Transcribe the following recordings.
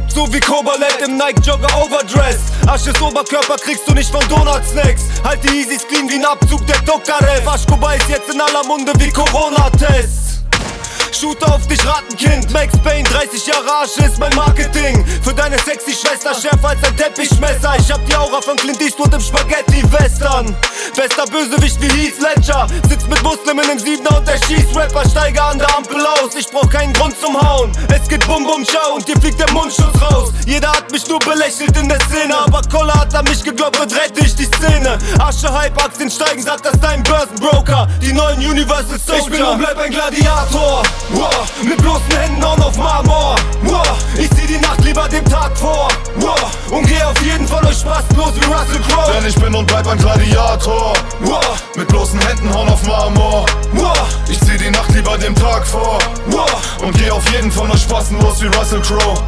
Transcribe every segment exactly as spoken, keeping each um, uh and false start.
so wie Kobalett im Nike-Jogger overdressed. Asches Oberkörper kriegst du nicht von Donut-Snacks. Halt die Easys clean wie ein Abzug der Tokarev. Aschkoba ist jetzt in aller Munde wie Corona-Tests. Shooter auf dich, Rattenkind. Max Payne, dreißig Jahre Arsch ist mein Marketing. Für deine sexy Schwester schärfer als ein Teppichmesser. Ich hab die Aura von Clint Eastwood im Spaghetti-Western. Bester Bösewicht wie Heath Ledger. Sitzt mit Muslimen im Siebener und der Schießrapper. Steige an der Ampel aus, ich brauch keinen Grund zum Hauen. Es geht bum bum ciao und dir fliegt der Mundschutz raus. Jeder hat mich nur belächelt in der Szene, aber Koller hat an mich geglaubt und rette ich die Szene. Asche-Hype, Aktien steigen, sagt das dein Börsenbroker. Die neuen Universal Soldier. Ich bin und bleib ein Gladiator. Wow, mit bloßen Händen und auf Marmor. Wow, ich zieh die Nacht lieber dem Tag vor. Wow, und geh auf jeden von euch spaßlos wie Russell Crowe. Denn ich bin und bleib ein Gladiator. Wow, mit bloßen Händen Horn auf Marmor. Wow, ich zieh die Nacht lieber dem Tag vor. Wow, und geh auf jeden von euch spaßlos wie Russell Crowe.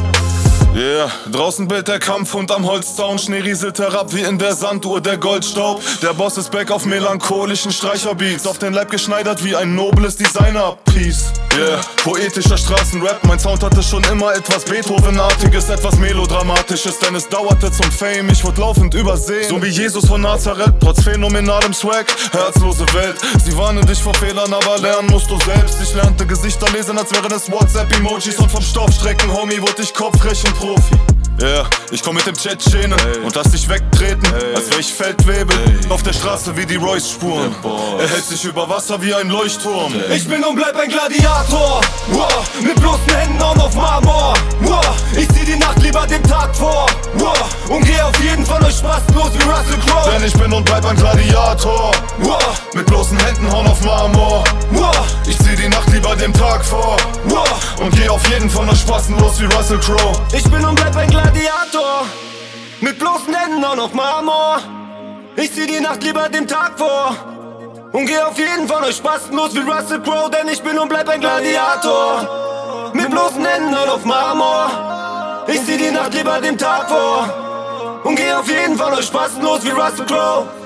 Yeah, draußen bellt der Kampfhund am Holzzaun. Schnee rieselt herab wie in der Sanduhr der Goldstaub. Der Boss ist back auf melancholischen Streicherbeats. Auf den Leib geschneidert wie ein nobles Designer-Piece. Yeah, poetischer Straßenrap. Mein Sound hatte schon immer etwas Beethovenartiges, etwas Melodramatisches. Denn es dauerte zum Fame, ich wurde laufend übersehen. So wie Jesus von Nazareth, trotz phänomenalem Swag. Herzlose Welt, sie warnen dich vor Fehlern, aber lernen musst du selbst. Ich lernte Gesichter lesen, als wären es WhatsApp-Emojis. Und vom Stoffstrecken, Homie, wurde ich kopfrechen Profi. Yeah, ich komm mit dem Tschetschenen und lass dich wegtreten, hey, als wär ich Feldwebel, hey, auf der Straße wie die Royce-Spuren. Er hält sich über Wasser wie ein Leuchtturm. Ich bin und bleib ein Gladiator. Wow, mit bloßen Händen und auf Marmor. Wow, ich zieh die Nacht lieber dem Tag vor. Wow, und geh auf jeden von euch spaßlos wie Russell Crowe. Denn ich bin und bleib ein Gladiator. Wow, mit bloßen Händen Horn auf Marmor. Wow, ich zieh die Nacht lieber dem Tag vor. Wow, und geh auf jeden von euch spaßlos wie Russell Crowe. Ich bin und bleib ein Gladiator, mit bloßen Händen und auf Marmor. Ich zieh die Nacht lieber dem Tag vor. Und geh auf jeden von euch spaßlos wie Russell Crowe. Denn ich bin und bleib ein Gladiator, mit bloßen Händen und auf Marmor. Ich zieh die Nacht lieber dem Tag vor. Und geh auf jeden von euch spaßlos wie Russell Crowe.